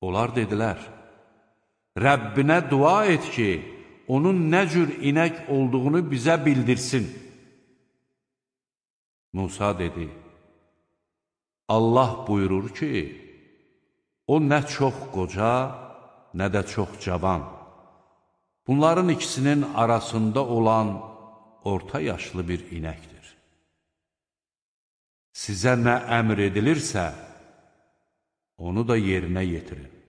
Onlar dedilər, Rəbbinə dua et ki, onun nə cür inək olduğunu bizə bildirsin. Musa dedi, Allah buyurur ki, o nə çox qoca, nə də çox cavan. Bunların ikisinin arasında olan orta yaşlı bir inəkdir. Sizə nə əmr edilirsə, onu da yerinə yetirin.